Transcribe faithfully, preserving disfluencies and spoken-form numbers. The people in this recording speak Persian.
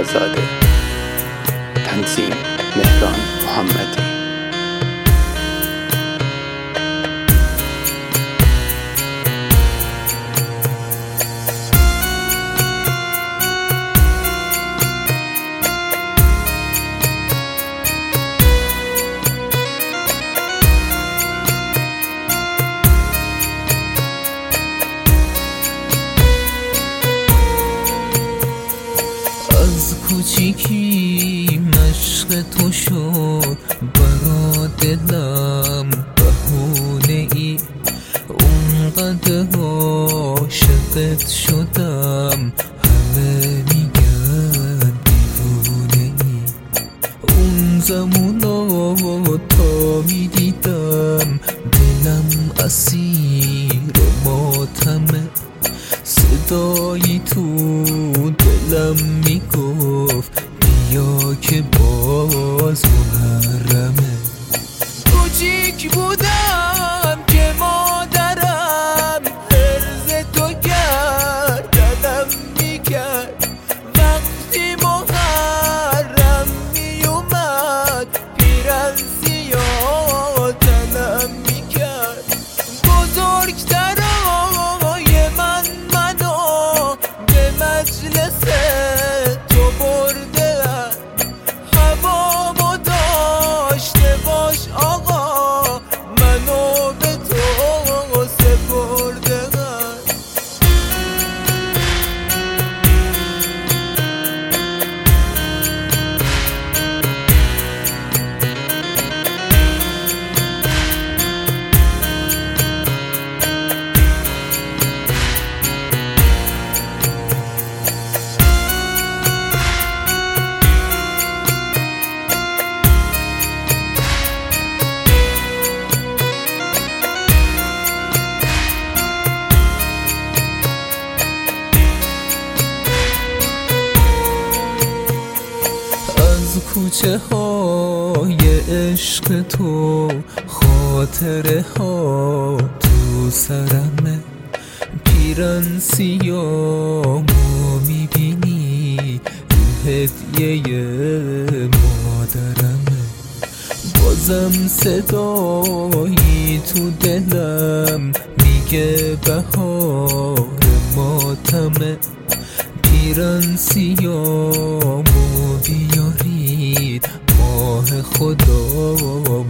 آزاده. تنظیم مهران محمدی. از کوچیکی مشق تو شد برا دلم بهونه ای، اونقدر عاشقت شدم همه میگن دیوونه ای. اون زمونا تا میدیدم دلم اسیر ماتمه، صدایی تو دلم میگفت بیا که باز محرمه. کوچیک بودم که مادرم حرز تو گردنم میکرد، وقتی محرم میومد پیرنسی یادنم میکرد. بزرگترای من منو به مجلس تو برده، هوامو داشته باش آقا منو به تو سپرده. کوچه های عشق تو خاطره ها تو سرمه، پیرن سیامو میبینی هدیه مادرمه. بازم صدایی تو دلم میگه بهار ماتمه، پیرن سیامو بیارید ماه خدا